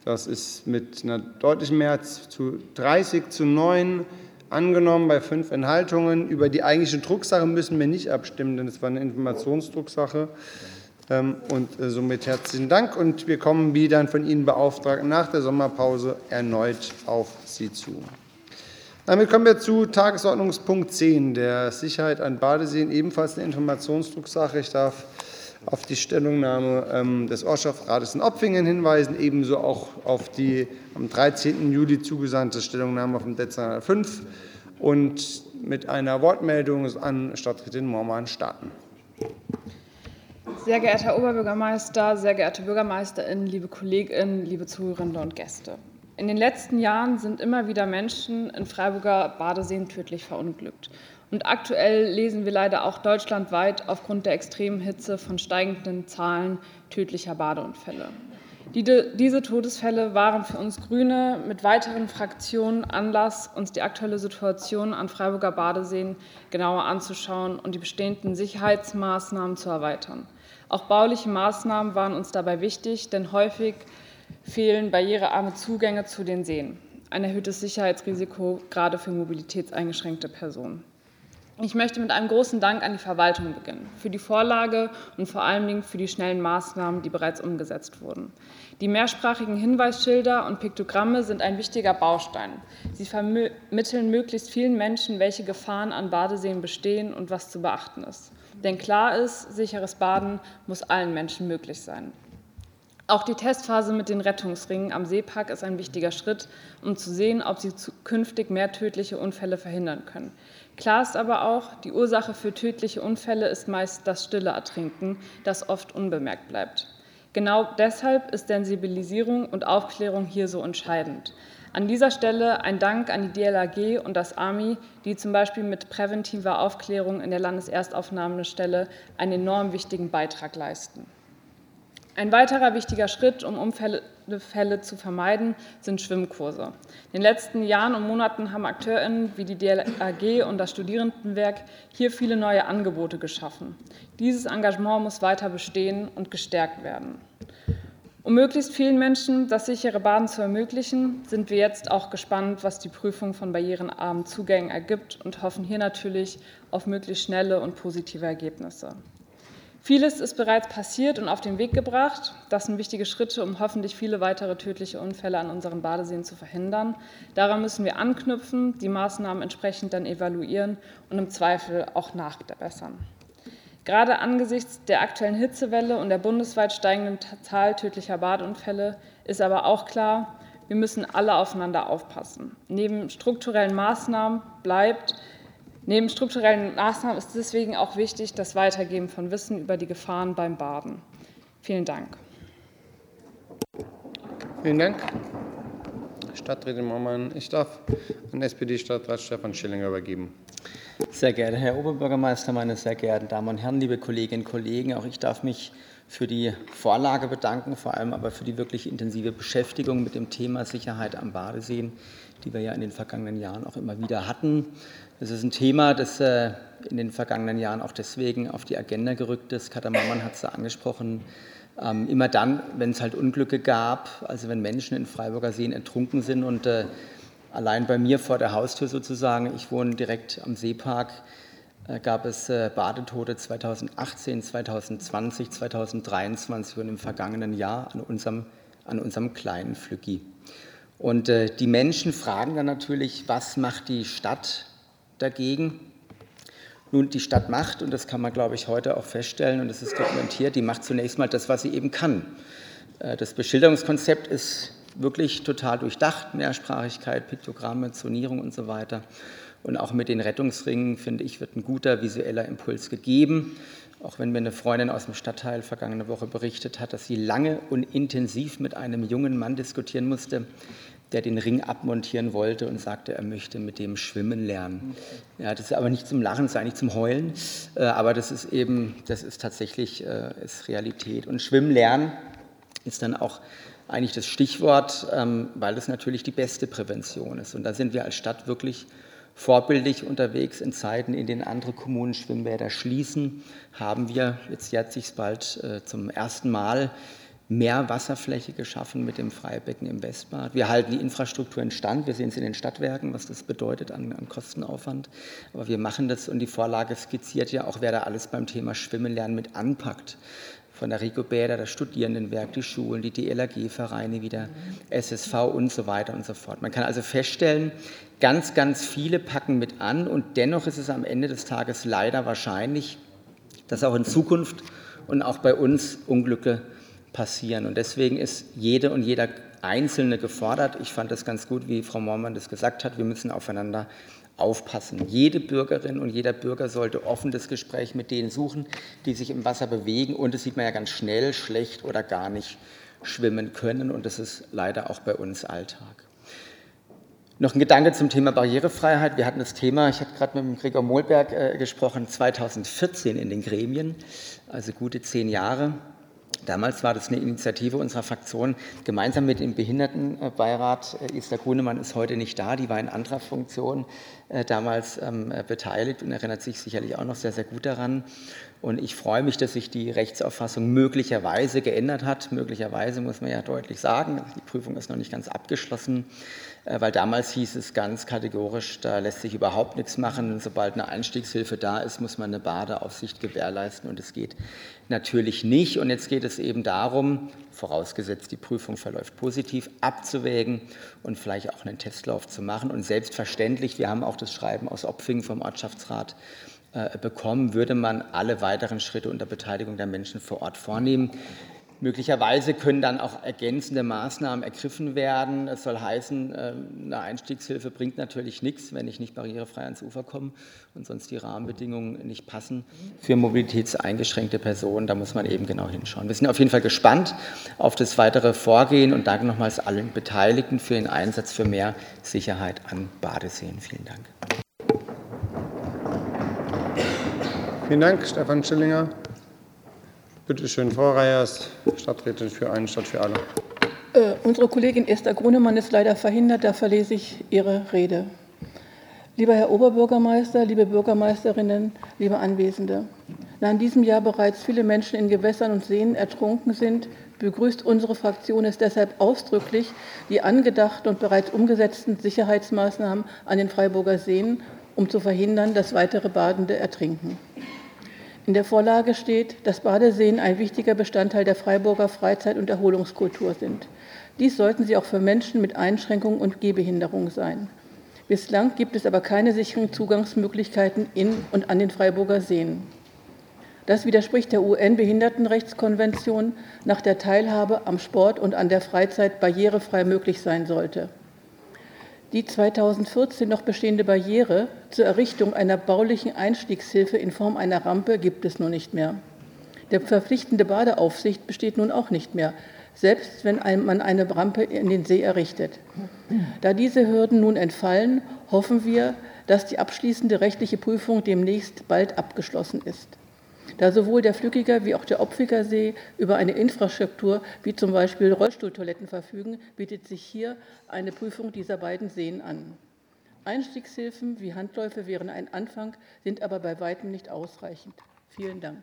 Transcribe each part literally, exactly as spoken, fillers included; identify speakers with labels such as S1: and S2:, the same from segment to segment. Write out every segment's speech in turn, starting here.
S1: Das ist mit einer deutlichen Mehrheit zu dreißig zu neun angenommen bei fünf Enthaltungen. Über die eigentliche Drucksache müssen wir nicht abstimmen, denn es war eine Informationsdrucksache. Und somit herzlichen Dank. Und wir kommen, wie dann von Ihnen beauftragt, nach der Sommerpause erneut auf Sie zu. Damit kommen wir zu Tagesordnungspunkt zehn, der Sicherheit an Badeseen, ebenfalls eine Informationsdrucksache. Ich darf auf die Stellungnahme des Ortschaftsrates in Opfingen hinweisen, ebenso auch auf die am dreizehnten Juli zugesandte Stellungnahme vom Dezernat fünf und mit einer Wortmeldung an Stadträtin Mormann starten.
S2: Sehr geehrter Herr Oberbürgermeister, sehr geehrte BürgermeisterInnen, liebe KollegInnen, liebe Zuhörerinnen und Gäste. In den letzten Jahren sind immer wieder Menschen in Freiburger Badeseen tödlich verunglückt. Und aktuell lesen wir leider auch deutschlandweit aufgrund der extremen Hitze von steigenden Zahlen tödlicher Badeunfälle. Diese Todesfälle waren für uns Grüne mit weiteren Fraktionen Anlass, uns die aktuelle Situation an Freiburger Badeseen genauer anzuschauen und die bestehenden Sicherheitsmaßnahmen zu erweitern. Auch bauliche Maßnahmen waren uns dabei wichtig, denn häufig fehlen barrierearme Zugänge zu den Seen. Ein erhöhtes Sicherheitsrisiko, gerade für mobilitätseingeschränkte Personen. Ich möchte mit einem großen Dank an die Verwaltung beginnen, für die Vorlage und vor allen Dingen für die schnellen Maßnahmen, die bereits umgesetzt wurden. Die mehrsprachigen Hinweisschilder und Piktogramme sind ein wichtiger Baustein. Sie vermitteln möglichst vielen Menschen, welche Gefahren an Badeseen bestehen und was zu beachten ist. Denn klar ist, sicheres Baden muss allen Menschen möglich sein. Auch die Testphase mit den Rettungsringen am Seepark ist ein wichtiger Schritt, um zu sehen, ob sie künftig mehr tödliche Unfälle verhindern können. Klar ist aber auch, die Ursache für tödliche Unfälle ist meist das stille Ertrinken, das oft unbemerkt bleibt. Genau deshalb ist Sensibilisierung und Aufklärung hier so entscheidend. An dieser Stelle ein Dank an die D L R G und das A M I, die zum Beispiel mit präventiver Aufklärung in der Landeserstaufnahmestelle einen enorm wichtigen Beitrag leisten. Ein weiterer wichtiger Schritt, um Unfälle zu vermeiden, sind Schwimmkurse. In den letzten Jahren und Monaten haben AkteurInnen wie die D L R G und das Studierendenwerk hier viele neue Angebote geschaffen. Dieses Engagement muss weiter bestehen und gestärkt werden. Um möglichst vielen Menschen das sichere Baden zu ermöglichen, sind wir jetzt auch gespannt, was die Prüfung von barrierenarmen Zugängen ergibt und hoffen hier natürlich auf möglichst schnelle und positive Ergebnisse. Vieles ist bereits passiert und auf den Weg gebracht. Das sind wichtige Schritte, um hoffentlich viele weitere tödliche Unfälle an unseren Badeseen zu verhindern. Daran müssen wir anknüpfen, die Maßnahmen entsprechend dann evaluieren und im Zweifel auch nachbessern. Gerade angesichts der aktuellen Hitzewelle und der bundesweit steigenden Zahl tödlicher Badeunfälle ist aber auch klar, wir müssen alle aufeinander aufpassen. Neben strukturellen Maßnahmen bleibt Neben strukturellen Maßnahmen ist deswegen auch wichtig das Weitergeben von Wissen über die Gefahren beim Baden. Vielen Dank.
S1: Vielen Dank, Stadträtin Mormann. Ich darf an S P D-Stadtrat Stefan Schillinger übergeben.
S3: Sehr geehrter Herr Oberbürgermeister, meine sehr geehrten Damen und Herren, liebe Kolleginnen und Kollegen, auch ich darf mich für die Vorlage bedanken, vor allem aber für die wirklich intensive Beschäftigung mit dem Thema Sicherheit am Badeseen, die wir ja in den vergangenen Jahren auch immer wieder hatten. Das ist ein Thema, das in den vergangenen Jahren auch deswegen auf die Agenda gerückt ist. Katja Mormann hat es ja angesprochen. Immer dann, wenn es halt Unglücke gab, also wenn Menschen in Freiburger Seen ertrunken sind und allein bei mir vor der Haustür sozusagen, ich wohne direkt am Seepark, gab es Badetote zweitausendachtzehn, zweitausendzwanzig, zweitausenddreiundzwanzig und im vergangenen Jahr an unserem, an unserem kleinen Flücki. Und die Menschen fragen dann natürlich, was macht die Stadt dagegen? Nun, die Stadt macht, und das kann man, glaube ich, heute auch feststellen, und das ist dokumentiert, die macht zunächst mal das, was sie eben kann. Das Beschilderungskonzept ist wirklich total durchdacht, Mehrsprachigkeit, Piktogramme, Zonierung und so weiter. Und auch mit den Rettungsringen, finde ich, wird ein guter visueller Impuls gegeben. Auch wenn mir eine Freundin aus dem Stadtteil vergangene Woche berichtet hat, dass sie lange und intensiv mit einem jungen Mann diskutieren musste, der den Ring abmontieren wollte und sagte, er möchte mit dem schwimmen lernen. Ja, das ist aber nicht zum Lachen, das ist eigentlich zum Heulen, aber das ist eben, das ist tatsächlich ist Realität. Und Schwimmen lernen ist dann auch eigentlich das Stichwort, weil das natürlich die beste Prävention ist. Und da sind wir als Stadt wirklich vorbildlich unterwegs. In Zeiten, in denen andere Kommunen Schwimmbäder schließen, haben wir, jetzt jährt sich bald zum ersten Mal, mehr Wasserfläche geschaffen mit dem Freibecken im Westbad. Wir halten die Infrastruktur in Stand. Wir sehen es in den Stadtwerken, was das bedeutet an, an Kostenaufwand. Aber wir machen das und die Vorlage skizziert ja auch, wer da alles beim Thema Schwimmen lernen mit anpackt. Von der Rigobäder, das Studierendenwerk, die Schulen, die D L R G-Vereine, wie der S S V und so weiter und so fort. Man kann also feststellen, ganz, ganz viele packen mit an und dennoch ist es am Ende des Tages leider wahrscheinlich, dass auch in Zukunft und auch bei uns Unglücke passieren. Und deswegen ist jede und jeder Einzelne gefordert. Ich fand das ganz gut, wie Frau Moormann das gesagt hat. Wir müssen aufeinander aufpassen. Jede Bürgerin und jeder Bürger sollte offen das Gespräch mit denen suchen, die sich im Wasser bewegen. Und das sieht man ja ganz schnell, schlecht oder gar nicht schwimmen können. Und das ist leider auch bei uns Alltag. Noch ein Gedanke zum Thema Barrierefreiheit. Wir hatten das Thema, ich hatte gerade mit dem Gregor Mohlberg äh, gesprochen, zweitausendvierzehn in den Gremien, also gute zehn Jahre. Damals war das eine Initiative unserer Fraktion, gemeinsam mit dem Behindertenbeirat. Esther Grunemann ist heute nicht da, die war in anderer Funktion äh, damals ähm, beteiligt und erinnert sich sicherlich auch noch sehr, sehr gut daran. Und ich freue mich, dass sich die Rechtsauffassung möglicherweise geändert hat. Möglicherweise muss man ja deutlich sagen, die Prüfung ist noch nicht ganz abgeschlossen, äh, weil damals hieß es ganz kategorisch, da lässt sich überhaupt nichts machen. Und sobald eine Einstiegshilfe da ist, muss man eine Badeaufsicht gewährleisten und es geht natürlich nicht. Und jetzt geht es eben darum, vorausgesetzt die Prüfung verläuft positiv, abzuwägen und vielleicht auch einen Testlauf zu machen. Und selbstverständlich, wir haben auch das Schreiben aus Opfingen vom Ortschaftsrat äh, bekommen, würde man alle weiteren Schritte unter Beteiligung der Menschen vor Ort vornehmen. Möglicherweise können dann auch ergänzende Maßnahmen ergriffen werden. Es soll heißen, eine Einstiegshilfe bringt natürlich nichts, wenn ich nicht barrierefrei ans Ufer komme und sonst die Rahmenbedingungen nicht passen für mobilitätseingeschränkte Personen. Da muss man eben genau hinschauen. Wir sind auf jeden Fall gespannt auf das weitere Vorgehen und danke nochmals allen Beteiligten für den Einsatz für mehr Sicherheit an Badeseen. Vielen Dank.
S1: Vielen Dank, Stefan Schillinger. Bitte schön, Frau Reyers, Stadträtin für einen, Stadt für alle.
S4: Äh, unsere Kollegin Esther Grunemann ist leider verhindert, da verlese ich ihre Rede. Lieber Herr Oberbürgermeister, liebe Bürgermeisterinnen, liebe Anwesende, da in diesem Jahr bereits viele Menschen in Gewässern und Seen ertrunken sind, begrüßt unsere Fraktion es deshalb ausdrücklich, die angedachten und bereits umgesetzten Sicherheitsmaßnahmen an den Freiburger Seen, um zu verhindern, dass weitere Badende ertrinken. In der Vorlage steht, dass Badeseen ein wichtiger Bestandteil der Freiburger Freizeit- und Erholungskultur sind. Dies sollten sie auch für Menschen mit Einschränkungen und Gehbehinderung sein. Bislang gibt es aber keine sicheren Zugangsmöglichkeiten in und an den Freiburger Seen. Das widerspricht der U N-Behindertenrechtskonvention, nach der Teilhabe am Sport und an der Freizeit barrierefrei möglich sein sollte. Die zweitausendvierzehn noch bestehende Barriere zur Errichtung einer baulichen Einstiegshilfe in Form einer Rampe gibt es nun nicht mehr. Die verpflichtende Badeaufsicht besteht nun auch nicht mehr, selbst wenn man eine Rampe in den See errichtet. Da diese Hürden nun entfallen, hoffen wir, dass die abschließende rechtliche Prüfung demnächst bald abgeschlossen ist. Da sowohl der Flückiger wie auch der Opfiger See über eine Infrastruktur wie zum Beispiel Rollstuhltoiletten verfügen, bietet sich hier eine Prüfung dieser beiden Seen an. Einstiegshilfen wie Handläufe wären ein Anfang, sind aber bei weitem nicht ausreichend. Vielen Dank.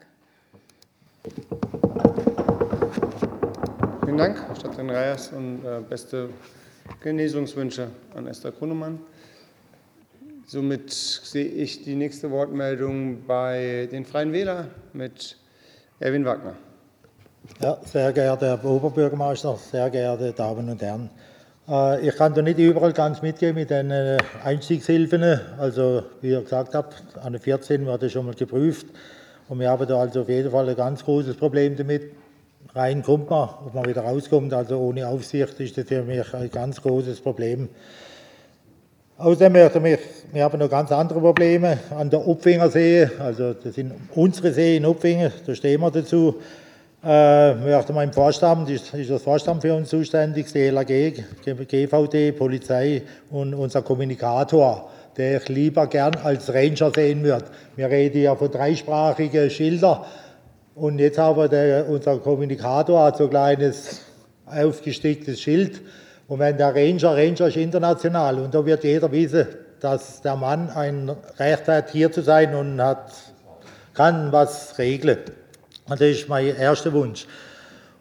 S1: Vielen Dank, Stadträtin Reyers, und äh, beste Genesungswünsche an Esther Grunemann. Somit sehe ich die nächste Wortmeldung bei den Freien Wählern mit Erwin Wagner.
S5: Ja, sehr geehrter Herr Oberbürgermeister, sehr geehrte Damen und Herren. Äh, ich kann da nicht überall ganz mitgehen mit den äh, Einstiegshilfen. Also, wie ihr gesagt habt, an der vierzehn wurde schon mal geprüft. Und wir haben da also auf jeden Fall ein ganz großes Problem damit. Rein kommt man, ob man wieder rauskommt. Also ohne Aufsicht ist das für mich ein ganz großes Problem. Außerdem werden wir, wir haben noch ganz andere Probleme an der Opfinger See, also das sind unsere See in Opfingen, da stehen wir dazu. Äh, wir haben im Vorstand, ist, ist das Vorstand für uns zuständig, das D L R G, G V D, Polizei und unser Kommunikator, der ich lieber gern als Ranger sehen würde. Wir reden ja von dreisprachigen Schildern und jetzt haben der, unser Kommunikator hat so ein kleines aufgesticktes Schild. Und wenn der Ranger, Ranger ist international und da wird jeder wissen, dass der Mann ein Recht hat, hier zu sein und hat, kann was regeln. Und das ist mein erster Wunsch.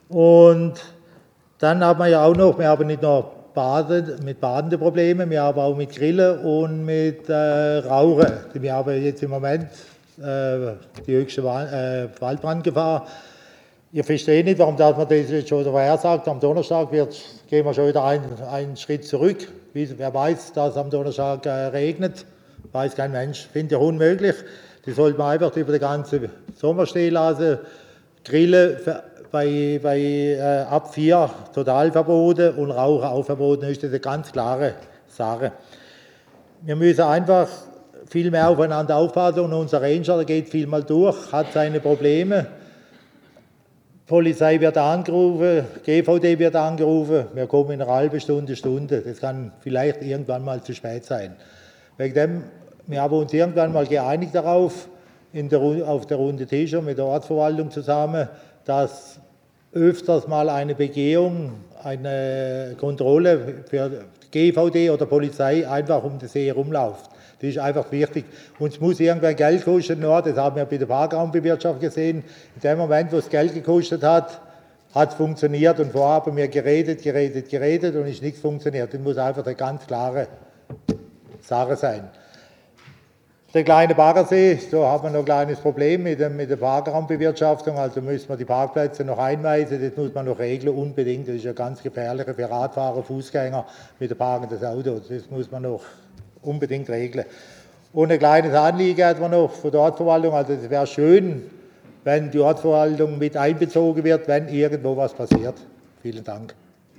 S5: Und dann haben wir ja auch noch, wir haben nicht nur Baden, mit badende Probleme, wir haben auch mit Grillen und mit äh, Rauchen. Wir haben jetzt im Moment äh, die höchste Wal äh, Waldbrandgefahr. Ich verstehe nicht, warum das man das jetzt schon vorhersagt. Am Donnerstag wird, gehen wir schon wieder einen, einen Schritt zurück. Wie, wer weiß, dass am Donnerstag äh, regnet, weiß kein Mensch. Finde ich unmöglich. Die sollte man einfach über den ganzen Sommer stehen lassen. Grillen bei, bei äh, ab vier total verboten und Rauchen auch verboten. Das ist eine ganz klare Sache. Wir müssen einfach viel mehr aufeinander aufpassen und unser Ranger, der geht viel mal durch, hat seine Probleme. Die Polizei wird angerufen, G V D wird angerufen, wir kommen in einer halben Stunde, Stunde. Das kann vielleicht irgendwann mal zu spät sein. Wegen dem, wir haben uns irgendwann mal geeinigt darauf, in der, auf der Runde Tisch mit der Ortsverwaltung zusammen, dass öfters mal eine Begehung, eine Kontrolle für G V D oder Polizei einfach um den See herumläuft. Das ist einfach wichtig. Uns muss irgendwann Geld kosten, nur, das haben wir bei der Parkraumbewirtschaftung gesehen. In dem Moment, wo es Geld gekostet hat, hat es funktioniert und vorher haben wir geredet, geredet, geredet und es ist nichts funktioniert. Das muss einfach eine ganz klare Sache sein. Der kleine Baggersee, da haben wir noch ein kleines Problem mit, dem, mit der Parkraumbewirtschaftung, also müssen wir die Parkplätze noch einweisen, das muss man noch regeln, unbedingt. Das ist ja ganz gefährlich für Radfahrer, Fußgänger mit dem Parken des Autos, das muss man noch unbedingt regeln. Und ein kleines Anliegen hat man noch von der Ortsverwaltung, also es wäre schön, wenn die Ortsverwaltung mit einbezogen wird, wenn irgendwo was passiert. Vielen Dank.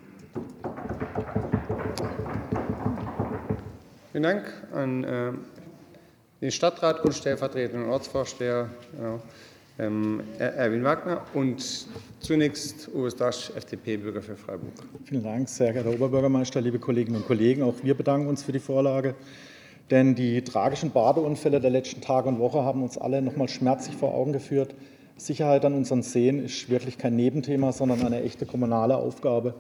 S1: Vielen Dank an äh, den Stadtrat und stellvertretenden Ortsvorsteher, genau, ähm, Erwin Wagner. Und zunächst Uwe Stasch, F D P, Bürger für Freiburg.
S6: Vielen Dank, sehr geehrter Oberbürgermeister, liebe Kolleginnen und Kollegen. Auch wir bedanken uns für die Vorlage, denn die tragischen Badeunfälle der letzten Tage und Woche haben uns alle noch mal schmerzlich vor Augen geführt. Sicherheit an unseren Seen ist wirklich kein Nebenthema, sondern eine echte kommunale Aufgabe.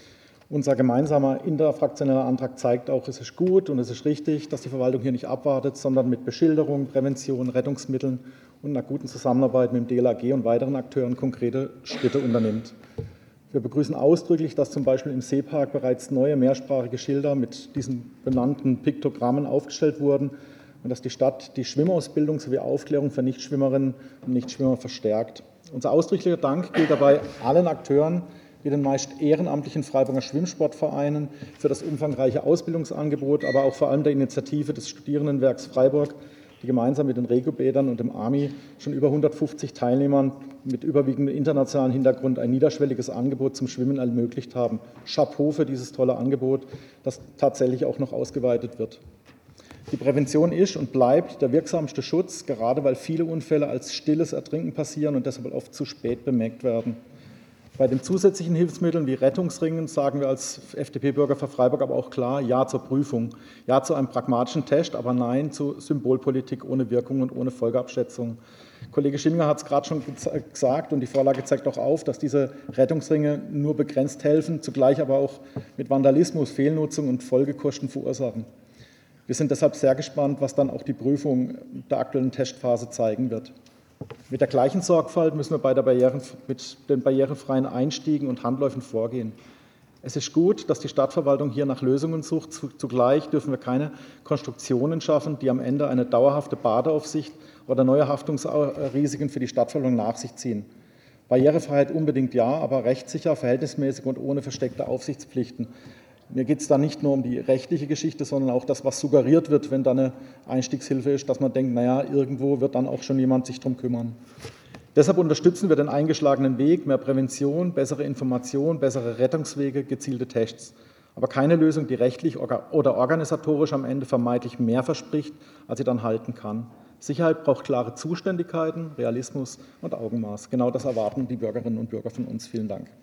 S6: Unser gemeinsamer interfraktioneller Antrag zeigt auch, es ist gut und es ist richtig, dass die Verwaltung hier nicht abwartet, sondern mit Beschilderung, Prävention, Rettungsmitteln und einer guten Zusammenarbeit mit dem D L A G und weiteren Akteuren konkrete Schritte unternimmt. Wir begrüßen ausdrücklich, dass zum Beispiel im Seepark bereits neue mehrsprachige Schilder mit diesen benannten Piktogrammen aufgestellt wurden und dass die Stadt die Schwimmausbildung sowie Aufklärung für Nichtschwimmerinnen und Nichtschwimmer verstärkt. Unser ausdrücklicher Dank gilt dabei allen Akteuren, wie den meist ehrenamtlichen Freiburger Schwimmsportvereinen für das umfangreiche Ausbildungsangebot, aber auch vor allem der Initiative des Studierendenwerks Freiburg, die gemeinsam mit den Regiobädern und dem A M I schon über hundertfünfzig Teilnehmern mit überwiegendem internationalen Hintergrund ein niederschwelliges Angebot zum Schwimmen ermöglicht haben. Chapeau für dieses tolle Angebot, das tatsächlich auch noch ausgeweitet wird. Die Prävention ist und bleibt der wirksamste Schutz, gerade weil viele Unfälle als stilles Ertrinken passieren und deshalb oft zu spät bemerkt werden. Bei den zusätzlichen Hilfsmitteln wie Rettungsringen sagen wir als F D P-Bürger für Freiburg aber auch klar Ja zur Prüfung, Ja zu einem pragmatischen Test, aber Nein zu Symbolpolitik ohne Wirkung und ohne Folgeabschätzung. Kollege Schillinger hat es gerade schon gesagt und die Vorlage zeigt auch auf, dass diese Rettungsringe nur begrenzt helfen, zugleich aber auch mit Vandalismus, Fehlnutzung und Folgekosten verursachen. Wir sind deshalb sehr gespannt, was dann auch die Prüfung der aktuellen Testphase zeigen wird. Mit der gleichen Sorgfalt müssen wir bei der Barrieren, mit den barrierefreien Einstiegen und Handläufen vorgehen. Es ist gut, dass die Stadtverwaltung hier nach Lösungen sucht. Zugleich dürfen wir keine Konstruktionen schaffen, die am Ende eine dauerhafte Badeaufsicht oder neue Haftungsrisiken für die Stadtverwaltung nach sich ziehen. Barrierefreiheit unbedingt ja, aber rechtssicher, verhältnismäßig und ohne versteckte Aufsichtspflichten. Mir geht es da nicht nur um die rechtliche Geschichte, sondern auch das, was suggeriert wird, wenn da eine Einstiegshilfe ist, dass man denkt, naja, irgendwo wird dann auch schon jemand sich darum kümmern. Deshalb unterstützen wir den eingeschlagenen Weg, mehr Prävention, bessere Information, bessere Rettungswege, gezielte Tests. Aber keine Lösung, die rechtlich oder organisatorisch am Ende vermeintlich mehr verspricht, als sie dann halten kann. Sicherheit braucht klare Zuständigkeiten, Realismus und Augenmaß. Genau das erwarten die Bürgerinnen und Bürger von uns. Vielen Dank.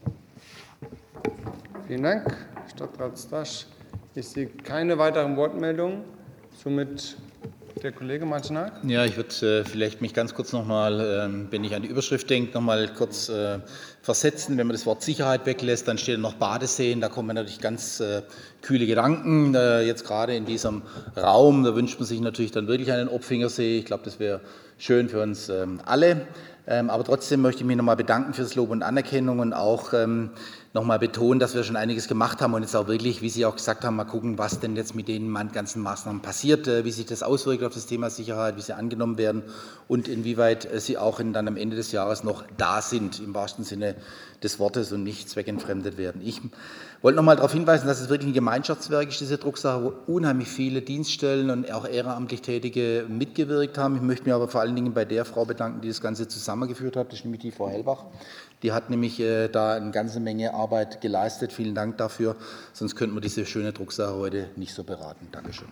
S1: Vielen Dank, Stadtrat Stasch. Ich sehe keine weiteren Wortmeldungen. Somit der Kollege Martinak.
S7: Ja, ich würde äh, vielleicht mich ganz kurz nochmal, äh, wenn ich an die Überschrift denke, nochmal kurz äh, versetzen. Wenn man das Wort Sicherheit weglässt, dann steht noch Badeseen. Da kommen mir natürlich ganz äh, kühle Gedanken. Äh, jetzt gerade in diesem Raum, da wünscht man sich natürlich dann wirklich einen Opfingersee. Ich glaube, das wäre schön für uns äh, alle. Aber trotzdem möchte ich mich noch mal bedanken für das Lob und Anerkennung und auch noch mal betonen, dass wir schon einiges gemacht haben und jetzt auch wirklich, wie Sie auch gesagt haben, mal gucken, was denn jetzt mit den ganzen Maßnahmen passiert, wie sich das auswirkt auf das Thema Sicherheit, wie sie angenommen werden und inwieweit sie auch in, dann am Ende des Jahres noch da sind, im wahrsten Sinne des Wortes und nicht zweckentfremdet werden. Ich wollte noch mal darauf hinweisen, dass es wirklich ein Gemeinschaftswerk ist, diese Drucksache, wo unheimlich viele Dienststellen und auch ehrenamtlich Tätige mitgewirkt haben. Ich möchte mich aber vor allen Dingen bei der Frau bedanken, die das Ganze zusammengeführt hat, das ist nämlich die Frau Hellbach. Die hat nämlich äh, da eine ganze Menge Arbeit geleistet. Vielen Dank dafür. Sonst könnten wir diese schöne Drucksache heute nicht so beraten. Dankeschön.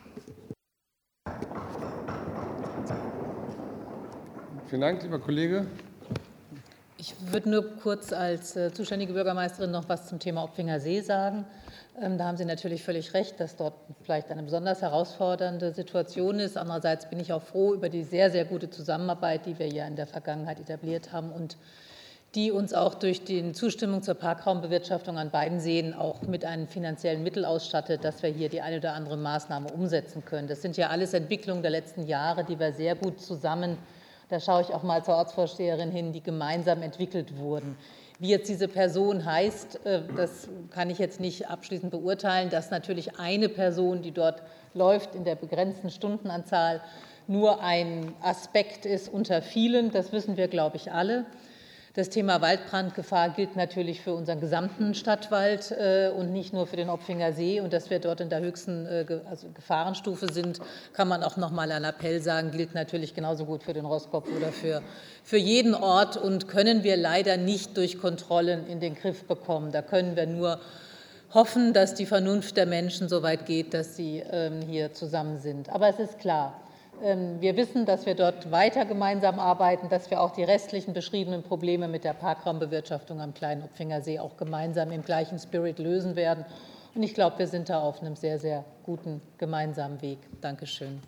S1: Vielen Dank, lieber Kollege.
S8: Ich würde nur kurz als äh, zuständige Bürgermeisterin noch was zum Thema Opfinger See sagen. Ähm, da haben Sie natürlich völlig recht, dass dort vielleicht eine besonders herausfordernde Situation ist. Andererseits bin ich auch froh über die sehr, sehr gute Zusammenarbeit, die wir ja in der Vergangenheit etabliert haben und die uns auch durch die Zustimmung zur Parkraumbewirtschaftung an beiden Seen auch mit einem finanziellen Mittel ausstattet, dass wir hier die eine oder andere Maßnahme umsetzen können. Das sind ja alles Entwicklungen der letzten Jahre, die wir sehr gut zusammen, da schaue ich auch mal zur Ortsvorsteherin hin, die gemeinsam entwickelt wurden. Wie jetzt diese Person heißt, das kann ich jetzt nicht abschließend beurteilen, dass natürlich eine Person, die dort läuft, in der begrenzten Stundenanzahl nur ein Aspekt ist unter vielen. Das wissen wir, glaube ich, alle. Das Thema Waldbrandgefahr gilt natürlich für unseren gesamten Stadtwald äh, und nicht nur für den Opfinger See. Und dass wir dort in der höchsten äh, also Gefahrenstufe sind, kann man auch noch mal einen Appell sagen, gilt natürlich genauso gut für den Roßkopf oder für, für jeden Ort und können wir leider nicht durch Kontrollen in den Griff bekommen. Da können wir nur hoffen, dass die Vernunft der Menschen so weit geht, dass sie ähm, hier zusammen sind. Aber es ist klar, wir wissen, dass wir dort weiter gemeinsam arbeiten, dass wir auch die restlichen beschriebenen Probleme mit der Parkraumbewirtschaftung am kleinen Opfinger See auch gemeinsam im gleichen Spirit lösen werden. Und ich glaube, wir sind da auf einem sehr, sehr guten gemeinsamen Weg. Dankeschön.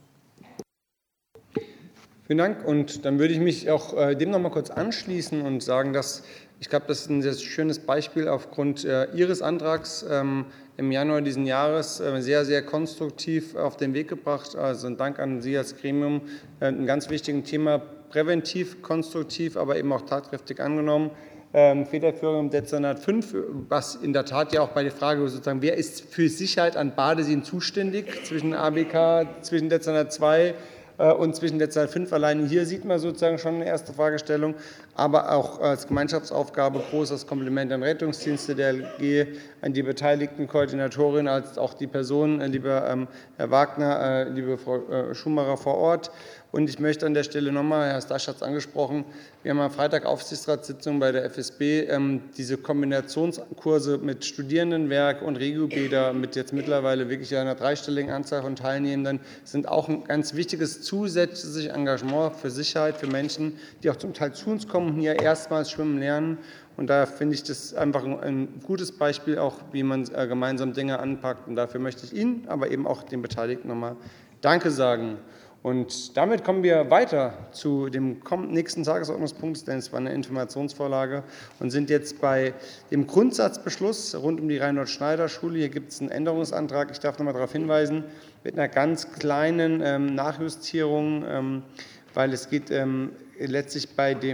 S1: Vielen Dank. Und dann würde ich mich auch äh, dem noch mal kurz anschließen und sagen, dass ich glaube, das ist ein sehr schönes Beispiel aufgrund äh, Ihres Antrags ähm, im Januar diesen Jahres äh, sehr, sehr konstruktiv auf den Weg gebracht. Also ein Dank an Sie als Gremium, äh, ein ganz wichtiges Thema, präventiv, konstruktiv, aber eben auch tatkräftig angenommen. Ähm, Federführung im Dezernat fünf, was in der Tat ja auch bei der Frage sozusagen, wer ist für Sicherheit an Badeseen zuständig zwischen A B K, zwischen Dezernat zwei und zwischen Dezernat fünf allein. Hier sieht man sozusagen schon eine erste Fragestellung, aber auch als Gemeinschaftsaufgabe großes Kompliment an Rettungsdienste der L G, an die beteiligten Koordinatorin, als auch die Personen, lieber Herr Wagner, liebe Frau Schumacher vor Ort. Und ich möchte an der Stelle nochmal, Herr Stasch hat es angesprochen, wir haben am Freitag Aufsichtsratssitzung bei der F S B, ähm, diese Kombinationskurse mit Studierendenwerk und Regiobäder mit jetzt mittlerweile wirklich einer dreistelligen Anzahl von Teilnehmenden sind auch ein ganz wichtiges zusätzliches Engagement für Sicherheit, für Menschen, die auch zum Teil zu uns kommen und hier erstmals schwimmen lernen. Und daher finde ich das einfach ein gutes Beispiel, auch wie man äh, gemeinsam Dinge anpackt. Und dafür möchte ich Ihnen, aber eben auch den Beteiligten nochmal Danke sagen. Und damit kommen wir weiter zu dem nächsten Tagesordnungspunkt, denn es war eine Informationsvorlage, und sind jetzt bei dem Grundsatzbeschluss rund um die Reinhold-Schneider-Schule. Hier gibt es einen Änderungsantrag. Ich darf noch mal darauf hinweisen, mit einer ganz kleinen ähm, Nachjustierung, ähm, weil es geht ähm, letztlich bei dem